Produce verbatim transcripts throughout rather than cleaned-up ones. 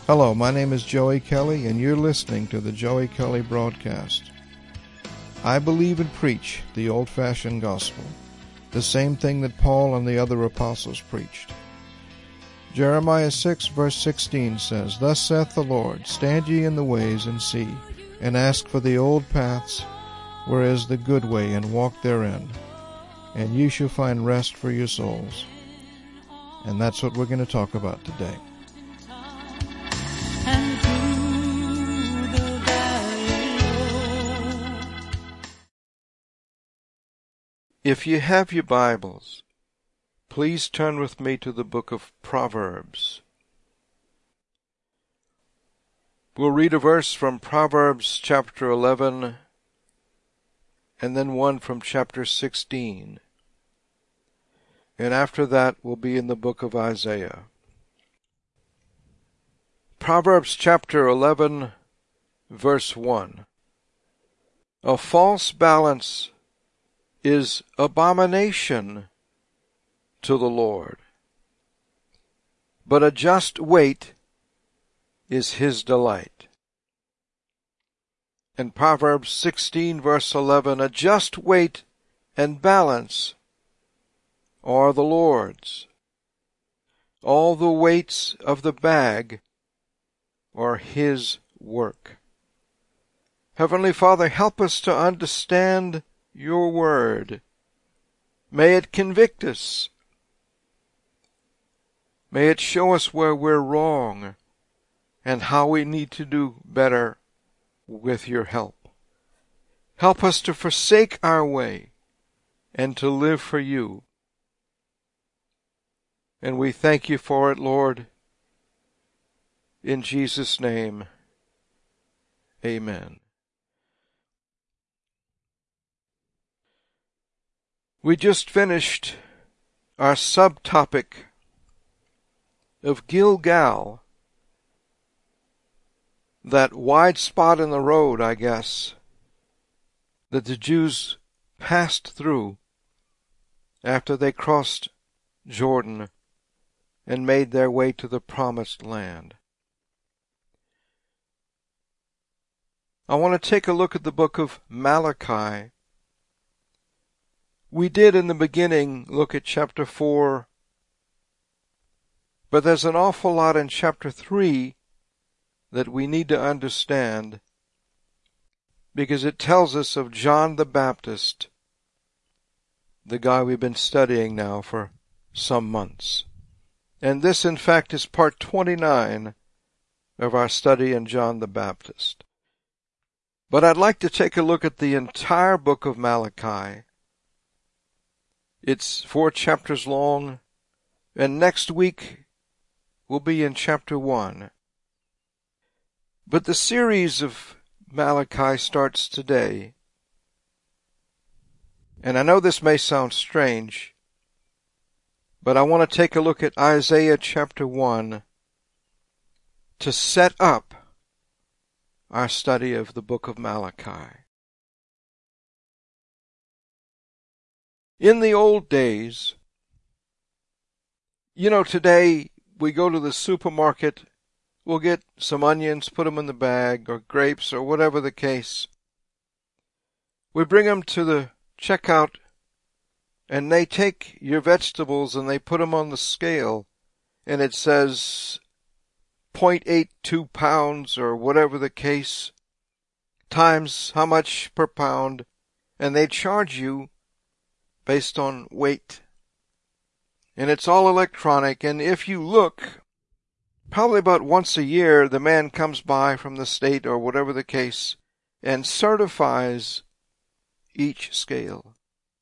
Hello, my name is Joey Kelly, and you're listening to the Joey Kelly Broadcast. I believe and preach the old-fashioned gospel, the same thing that Paul and the other apostles preached. Jeremiah six verse sixteen says, Thus saith the Lord, Stand ye in the ways and see, and ask for the old paths, where is the good way, and walk therein, and you shall find rest for your souls. And that's what we're going to talk about today. If you have your Bibles, please turn with me to the book of Proverbs. We'll read a verse from Proverbs chapter eleven, and then one from chapter sixteen. And after that, we'll be in the book of Isaiah. Proverbs chapter eleven, verse one. A false balance is abomination to the Lord, but a just weight is his delight. And Proverbs sixteen verse eleven, a just weight and balance are the Lord's. All the weights of the bag are his work. Heavenly Father, help us to understand your word. May it convict us. May it show us where we're wrong and how we need to do better with your help. Help us to forsake our way and to live for you. And we thank you for it, Lord. In Jesus' name, amen. We just finished our subtopic of Gilgal, that wide spot in the road, I guess, that the Jews passed through after they crossed Jordan and made their way to the promised land. I want to take a look at the book of Malachi. We did in the beginning look at chapter four, but there's an awful lot in chapter three that we need to understand, because it tells us of John the Baptist, the guy we've been studying now for some months. And this, in fact, is part twenty-nine of our study in John the Baptist. But I'd like to take a look at the entire book of Malachi. It's four chapters long, and next week we'll be in chapter one. But the series of Malachi starts today. And I know this may sound strange, but I want to take a look at Isaiah chapter one to set up our study of the book of Malachi. In the old days, you know, today we go to the supermarket, we'll get some onions, put them in the bag, or grapes, or whatever the case. We bring them to the checkout, and they take your vegetables and they put them on the scale, and it says zero point eight two pounds, or whatever the case, times how much per pound, and they charge you based on weight. And it's all electronic, and if you look, probably about once a year, the man comes by from the state or whatever the case and certifies each scale.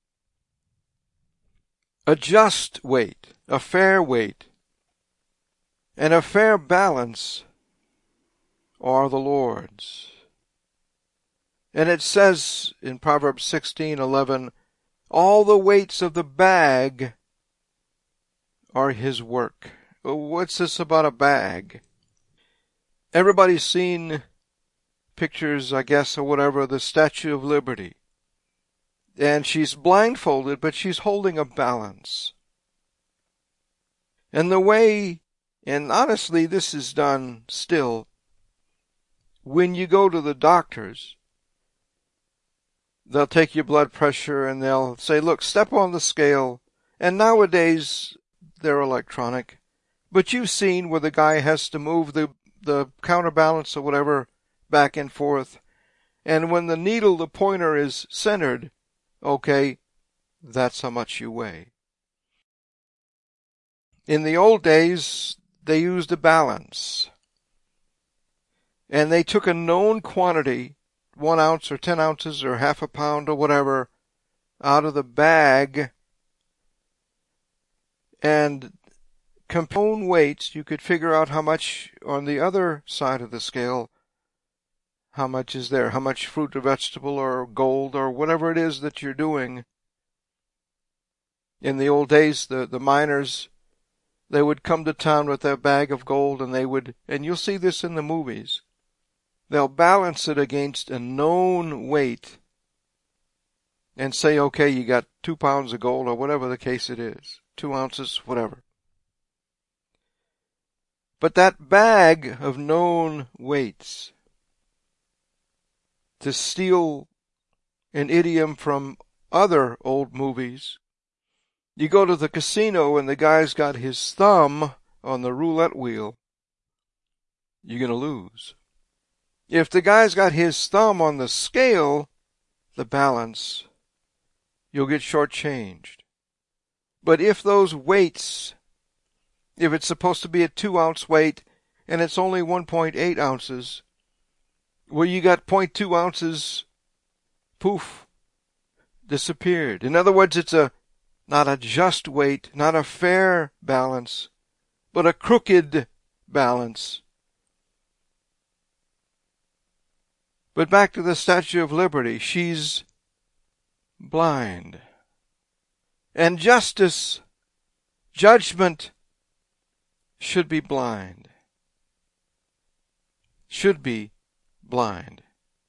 A just weight, a fair weight, and a fair balance are the Lord's. And it says in Proverbs sixteen eleven, all the weights of the bag are his work. What's this about a bag? Everybody's seen pictures, I guess, or whatever, of the Statue of Liberty. And she's blindfolded, but she's holding a balance. And the way And honestly, this is done still. When you go to the doctors, they'll take your blood pressure and they'll say, look, step on the scale. And nowadays, they're electronic. But you've seen where the guy has to move the, the counterbalance or whatever back and forth. And when the needle, the pointer, is centered, okay, that's how much you weigh. In the old days, they used a balance. And they took a known quantity, one ounce or ten ounces or half a pound or whatever, out of the bag, and compare weights. You could figure out how much on the other side of the scale, how much is there, how much fruit or vegetable or gold or whatever it is that you're doing. In the old days, the, the miners, they would come to town with their bag of gold, and they would, and you'll see this in the movies, they'll balance it against a known weight and say, okay, you got two pounds of gold or whatever the case it is, two ounces, whatever. But that bag of known weights, to steal an idiom from other old movies, you go to the casino and the guy's got his thumb on the roulette wheel, you're going to lose. If the guy's got his thumb on the scale, the balance, you'll get shortchanged. But if those weights, if it's supposed to be a two ounce weight and it's only one point eight ounces, well, you got zero point two ounces, poof, disappeared. In other words, it's a not a just weight, not a fair balance, but a crooked balance. But back to the Statue of Liberty, she's blind. And justice, judgment, should be blind. Should be blind.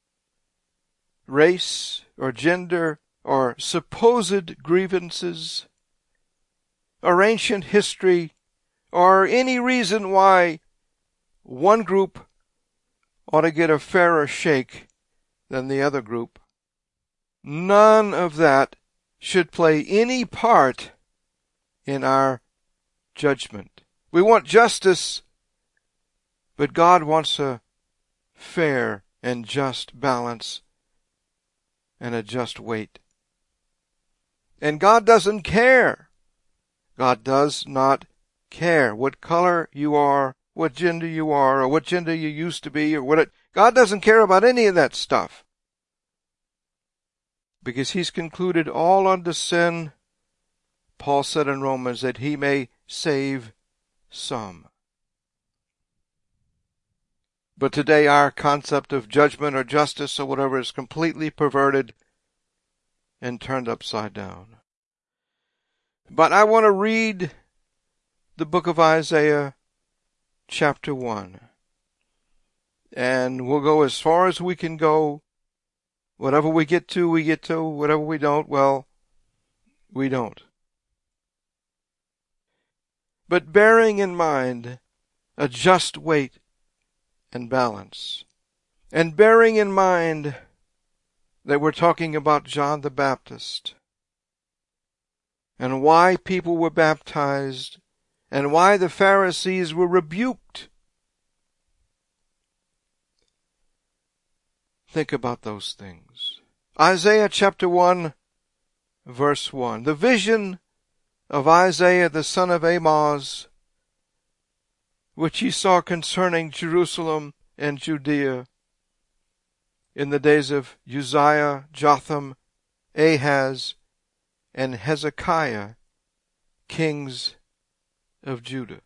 Race or gender or supposed grievances or ancient history or any reason why one group ought to get a fairer shake than the other group. None of that should play any part in our judgment. We want justice, but God wants a fair and just balance and a just weight. And God doesn't care. God does not care what color you are, what gender you are, or what gender you used to be, or what it, God doesn't care about any of that stuff. Because he's concluded all unto sin, Paul said in Romans, that he may save some. But today our concept of judgment or justice or whatever is completely perverted and turned upside down. But I want to read the book of Isaiah, chapter one. And we'll go as far as we can go. Whatever we get to, we get to. Whatever we don't, well, we don't. But bearing in mind a just weight and balance, and bearing in mind that we're talking about John the Baptist, and why people were baptized, and why the Pharisees were rebuked. Think about those things. Isaiah chapter one, verse one. The vision of Isaiah the son of Amoz, which he saw concerning Jerusalem and Judea in the days of Uzziah, Jotham, Ahaz, and Hezekiah, kings of Judah.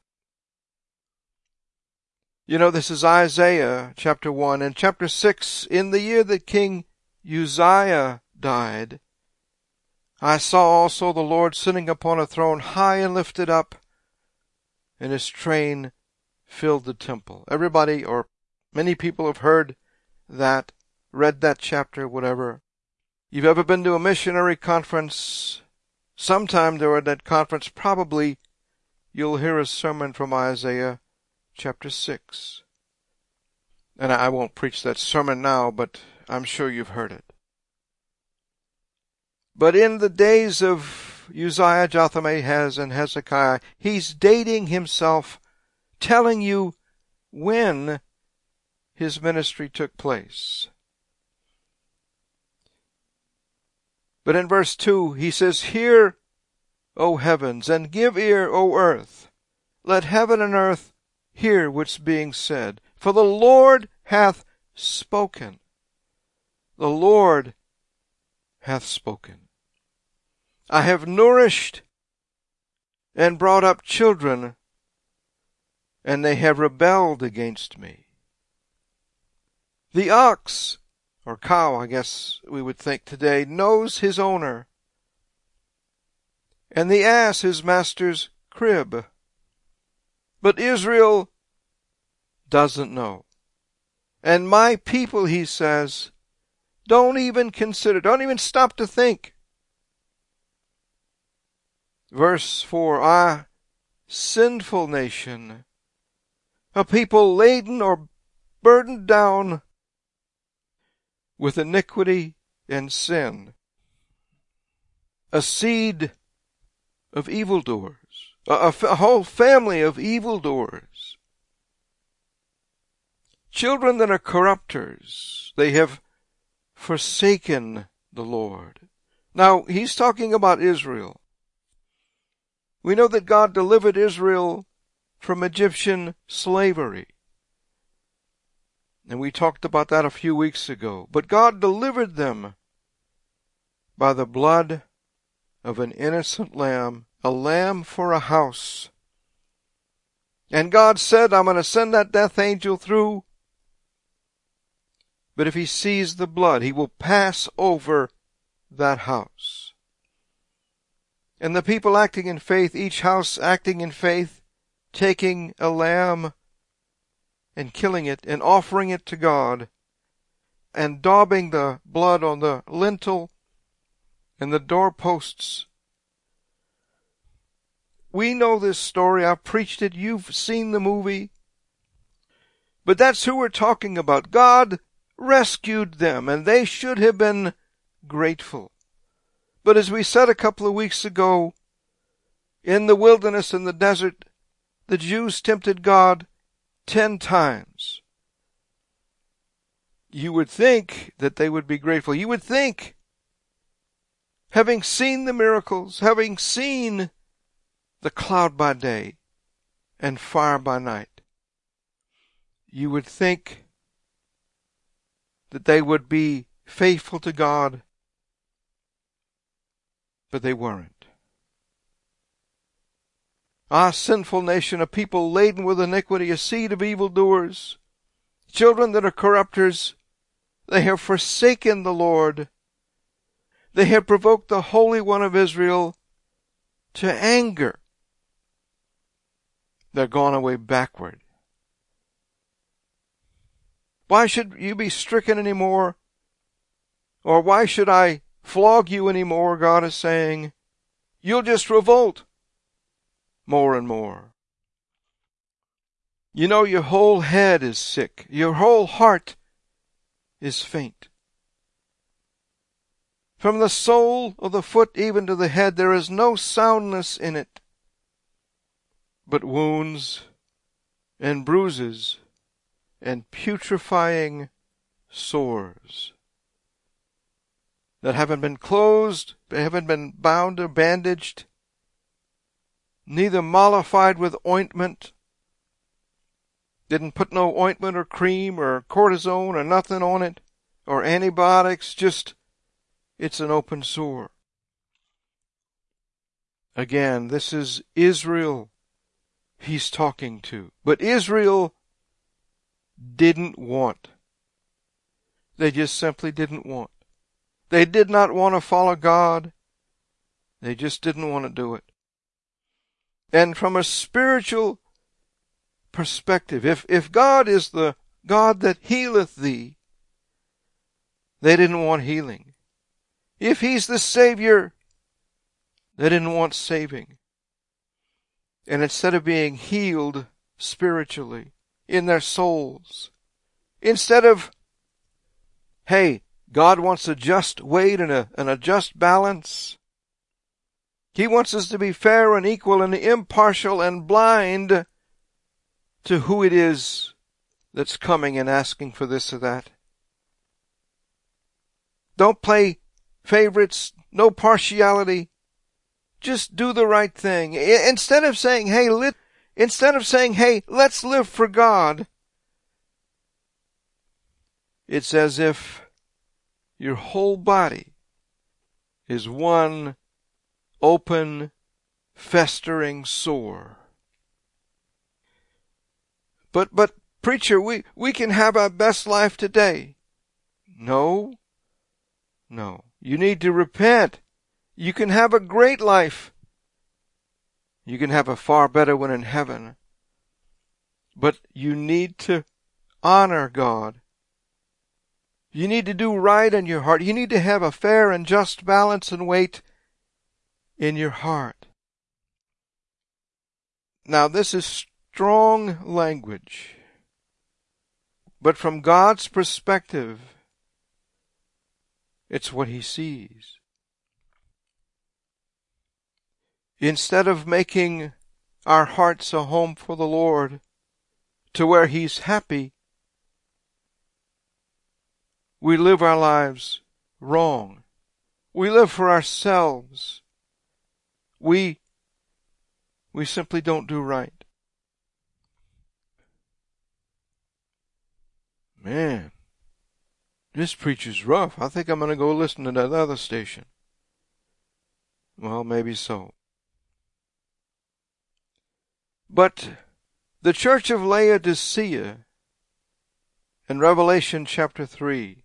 You know, this is Isaiah chapter one. And chapter six, in the year that King Uzziah died, I saw also the Lord sitting upon a throne high and lifted up, and his train filled the temple. Everybody, or many people, have heard that, read that chapter, whatever. You've ever been to a missionary conference? Sometime during that conference, probably you'll hear a sermon from Isaiah chapter six. And I won't preach that sermon now, but I'm sure you've heard it. But in the days of Uzziah, Jotham, Ahaz, and Hezekiah, he's dating himself, telling you when his ministry took place. But in verse two, he says, Hear, O heavens, and give ear, O earth. Let heaven and earth hear what's being said. For the Lord hath spoken. The Lord hath spoken. I have nourished and brought up children, and they have rebelled against me. The ox, or cow, I guess we would think today, knows his owner, and the ass his master's crib. But Israel doesn't know. And my people, he says, don't even consider, don't even stop to think. Verse four, Ah, sinful nation, a people laden or burdened down with iniquity and sin, a seed of evildoers, a, a, a whole family of evildoers, children that are corrupters. They have forsaken the Lord. Now, he's talking about Israel. We know that God delivered Israel from Egyptian slavery. And we talked about that a few weeks ago. But God delivered them by the blood of an innocent lamb, a lamb for a house. And God said, I'm going to send that death angel through. But if he sees the blood, he will pass over that house. And the people acting in faith, each house acting in faith, taking a lamb and killing it and offering it to God and daubing the blood on the lintel and the doorposts. We know this story. I've preached it. You've seen the movie. But that's who we're talking about. God rescued them, and they should have been grateful. But as we said a couple of weeks ago, in the wilderness, in the desert, the Jews tempted God ten times. You would think that they would be grateful. You would think, having seen the miracles, having seen the cloud by day and fire by night, you would think that they would be faithful to God, but they weren't. Ah, sinful nation, a people laden with iniquity, a seed of evildoers, children that are corrupters, they have forsaken the Lord. They have provoked the Holy One of Israel to anger. They're gone away backward. Why should you be stricken anymore? Or why should I flog you anymore? God is saying, you'll just revolt more and more. You know, your whole head is sick. Your whole heart is faint. From the sole of the foot even to the head, there is no soundness in it, but wounds and bruises and putrefying sores that haven't been closed, they haven't been bound or bandaged, neither mollified with ointment. Didn't put no ointment or cream or cortisone or nothing on it, or antibiotics, just it's an open sore. Again, this is Israel he's talking to. But Israel didn't want. They just simply didn't want. They did not want to follow God. They just didn't want to do it. And from a spiritual perspective, if, if God is the God that healeth thee, they didn't want healing. If he's the Savior, they didn't want saving. And instead of being healed spiritually in their souls, instead of, hey, God wants a just weight and a, and a just balance. He wants us to be fair and equal and impartial and blind to who it is that's coming and asking for this or that. Don't play favorites, no partiality. Just do the right thing. Instead of saying, hey, let, instead of saying, hey, let's live for God, it's as if your whole body is one open, festering sore. But, but, preacher, we, we can have our best life today. No, no. You need to repent. You can have a great life. You can have a far better one in heaven. But you need to honor God. You need to do right in your heart. You need to have a fair and just balance and weight in your heart. Now, this is strong language. But from God's perspective, it's what He sees. Instead of making our hearts a home for the Lord, to where He's happy, we live our lives wrong. We live for ourselves. We, we simply don't do right. Man, this preacher's rough. I think I'm going to go listen to that other station. Well, maybe so. But the church of Laodicea in Revelation chapter three,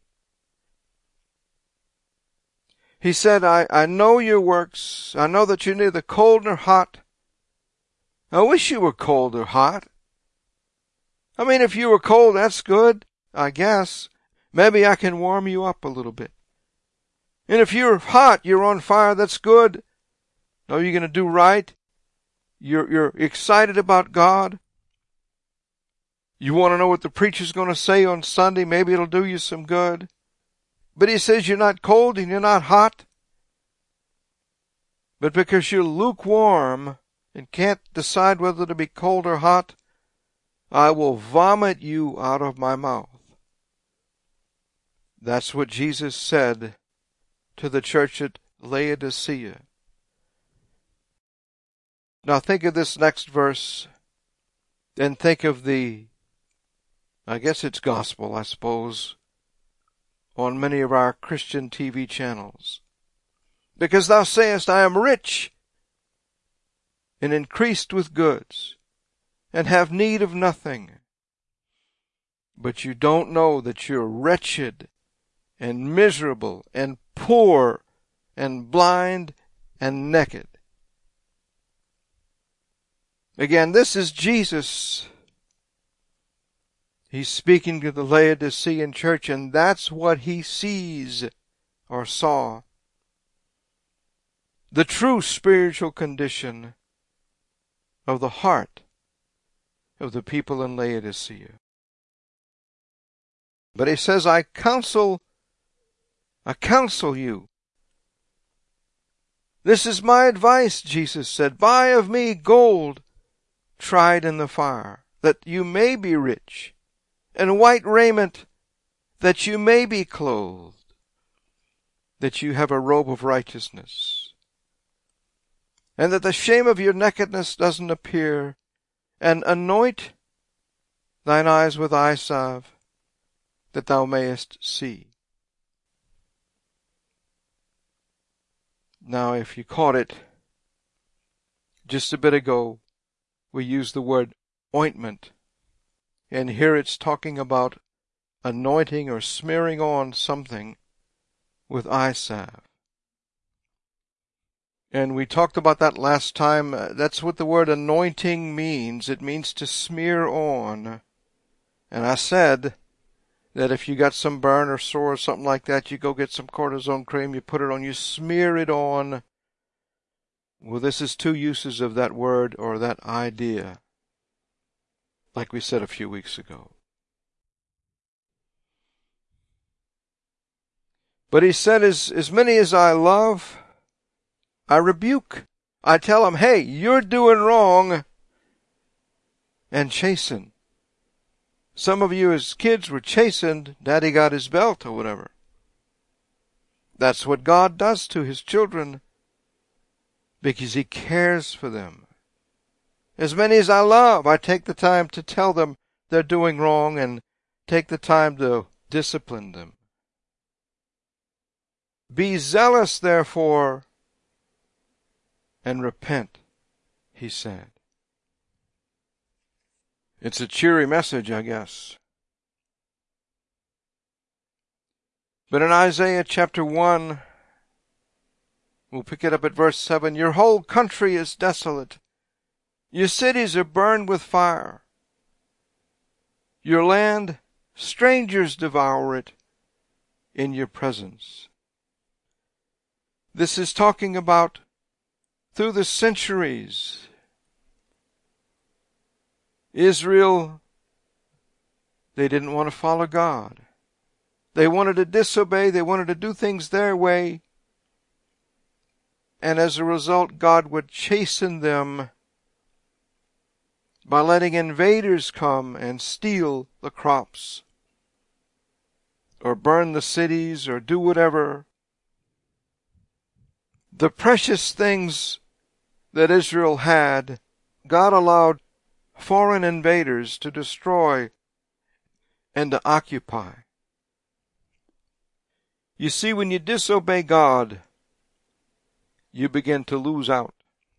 He said, I, I know your works. I know that you're neither cold nor hot. I wish you were cold or hot. I mean, if you were cold, that's good, I guess. Maybe I can warm you up a little bit. And if you're hot, you're on fire, that's good. Are you going to do right? You're, you're excited about God. You want to know what the preacher's going to say on Sunday? Maybe it'll do you some good. But He says you're not cold and you're not hot. But because you're lukewarm and can't decide whether to be cold or hot, I will vomit you out of my mouth. That's what Jesus said to the church at Laodicea. Now think of this next verse and think of the, I guess it's gospel, I suppose, on many of our Christian T V channels. Because thou sayest, I am rich and increased with goods, and have need of nothing. But you don't know that you're wretched and miserable and poor and blind and naked. Again, this is Jesus. He's speaking to the Laodicean church, and that's what He sees or saw. The true spiritual condition of the heart of the people in Laodicea. But He says, I counsel, I counsel you. This is my advice, Jesus said. Buy of me gold tried in the fire, that you may be rich, and white raiment, that you may be clothed, that you have a robe of righteousness, and that the shame of your nakedness doesn't appear, and anoint thine eyes with eye salve, that thou mayest see. Now, if you caught it, just a bit ago, we used the word ointment. And here it's talking about anointing or smearing on something with eye salve. And we talked about that last time. That's what the word anointing means. It means to smear on. And I said that if you got some burn or sore or something like that, you go get some cortisone cream, you put it on, you smear it on Well, this is two uses of that word or that idea, like we said a few weeks ago. But he said, as, as many as I love, I rebuke. I tell them, hey, you're doing wrong, and chasten. Some of you as kids were chastened, Daddy got his belt or whatever. That's what God does to his children, because he cares for them. As many as I love, I take the time to tell them they're doing wrong and take the time to discipline them. Be zealous, therefore, and repent, he said. It's a cheery message, I guess. But in Isaiah chapter one, we'll pick it up at verse seven, your whole country is desolate. Your cities are burned with fire. Your land, strangers devour it in your presence. This is talking about through the centuries, Israel, they didn't want to follow God. They wanted to disobey. They wanted to do things their way. And as a result, God would chasten them by letting invaders come and steal the crops, or burn the cities, or do whatever. The precious things that Israel had, God allowed foreign invaders to destroy and to occupy. You see, when you disobey God, you begin to lose out.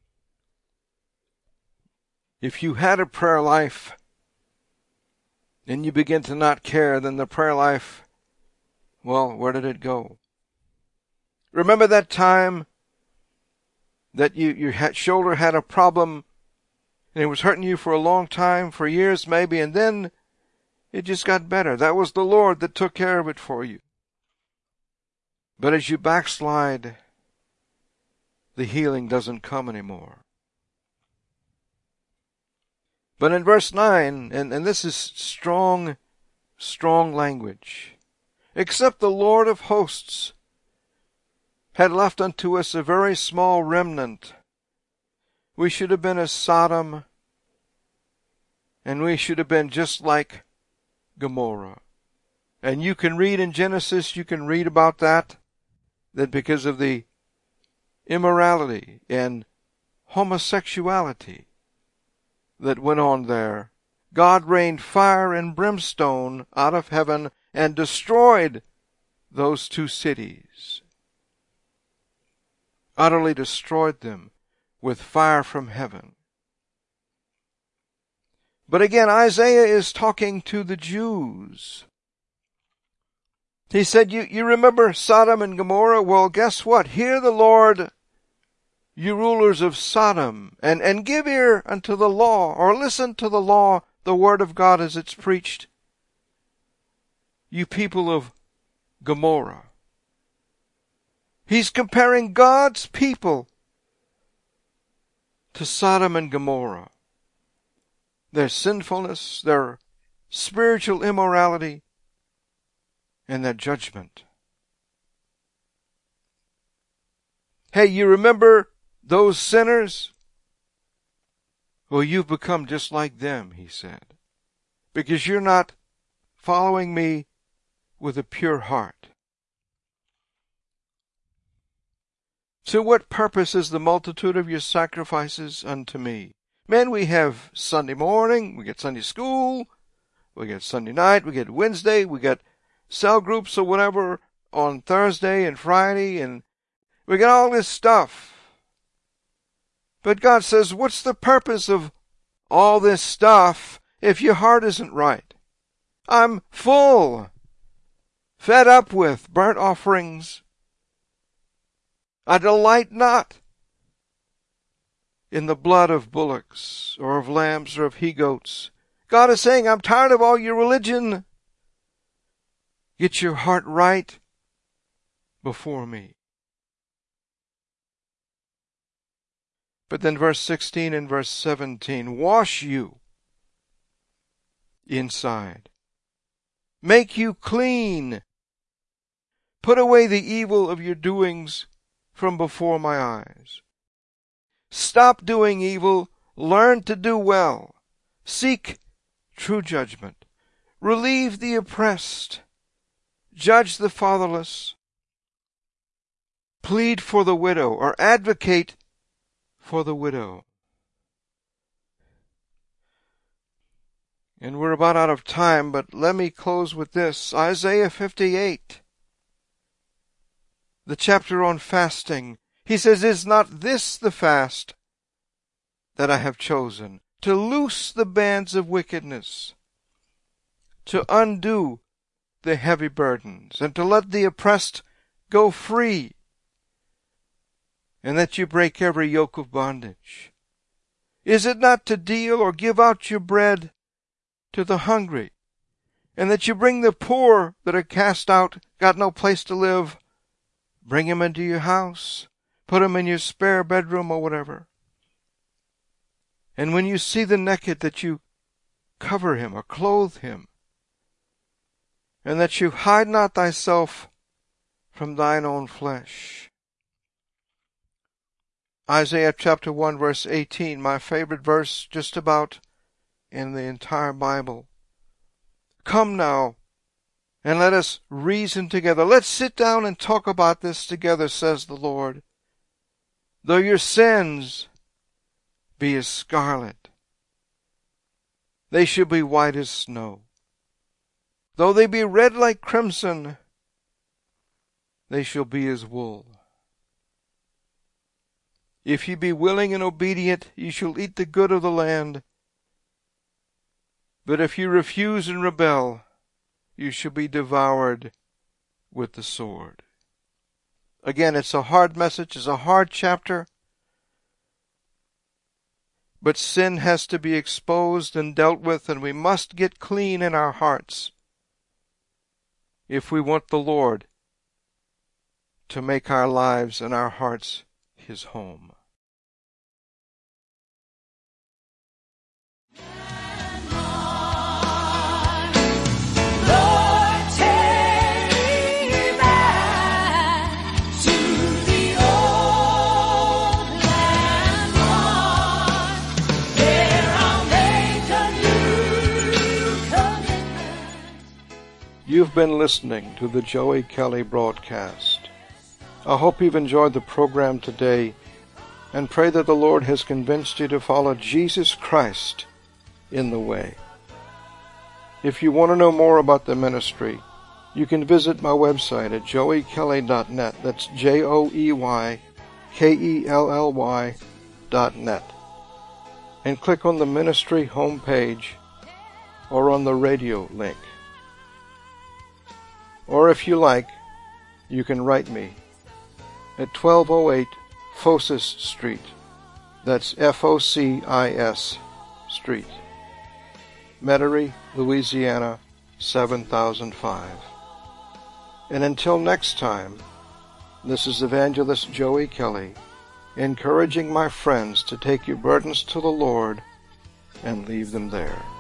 If you had a prayer life and you begin to not care, then the prayer life, well, where did it go? Remember that time that you, your shoulder had a problem and it was hurting you for a long time, for years maybe, and then it just got better. That was the Lord that took care of it for you. But as you backslide, the healing doesn't come anymore. But in verse nine, and, and this is strong, strong language, except the Lord of hosts had left unto us a very small remnant, we should have been as Sodom, and we should have been just like Gomorrah. And you can read in Genesis, you can read about that, that because of the immorality and homosexuality that went on there, God rained fire and brimstone out of heaven and destroyed those two cities. Utterly destroyed them with fire from heaven. But again, Isaiah is talking to the Jews. He said, you, you remember Sodom and Gomorrah? Well, guess what? Hear the Lord, you rulers of Sodom, and, and give ear unto the law, or listen to the law, the word of God as it's preached. You people of Gomorrah. He's comparing God's people to Sodom and Gomorrah. Their sinfulness, their spiritual immorality, and their judgment. Hey, you remember those sinners? Well, you've become just like them, he said, because you're not following me with a pure heart. To what purpose is the multitude of your sacrifices unto me? Man, we have Sunday morning, we get Sunday school, we get Sunday night, we get Wednesday, we get cell groups or whatever on Thursday and Friday, and we get all this stuff. But God says, what's the purpose of all this stuff if your heart isn't right? I'm full, fed up with burnt offerings. I delight not in the blood of bullocks or of lambs or of he-goats. God is saying, I'm tired of all your religion. Get your heart right before me. But then verse sixteen and verse seventeen, wash you inside. Make you clean. Put away the evil of your doings from before my eyes. Stop doing evil. Learn to do well. Seek true judgment. Relieve the oppressed. Judge the fatherless. Plead for the widow, or advocate for the widow. And we're about out of time, but let me close with this. Isaiah fifty-eight, the chapter on fasting. He says, is not this the fast that I have chosen? To loose the bands of wickedness, to undo the heavy burdens, and to let the oppressed go free, and that you break every yoke of bondage. Is it not to deal or give out your bread to the hungry, and that you bring the poor that are cast out, got no place to live, bring them into your house, put them in your spare bedroom or whatever? And when you see the naked, that you cover him or clothe him, and that you hide not thyself from thine own flesh. Isaiah chapter one verse eighteen, my favorite verse just about in the entire Bible. Come now, and let us reason together. Let's sit down and talk about this together, says the Lord. Though your sins be as scarlet, they shall be white as snow. Though they be red like crimson, they shall be as wool. If ye be willing and obedient, ye shall eat the good of the land. But if you refuse and rebel, you shall be devoured with the sword. Again, it's a hard message, it's a hard chapter. But sin has to be exposed and dealt with, and we must get clean in our hearts if we want the Lord to make our lives and our hearts His home. You've been listening to the Joey Kelly broadcast. I hope you've enjoyed the program today and pray that the Lord has convinced you to follow Jesus Christ in the way. If you want to know more about the ministry, you can visit my website at joey kelly dot net. That's J O E Y K E L L Y dot net. And click on the ministry homepage or on the radio link. Or if you like, you can write me at twelve oh eight Focis Street. That's F O C I S Street. Metairie, Louisiana, seven thousand five. And until next time, this is Evangelist Joey Kelly, encouraging my friends to take your burdens to the Lord and leave them there.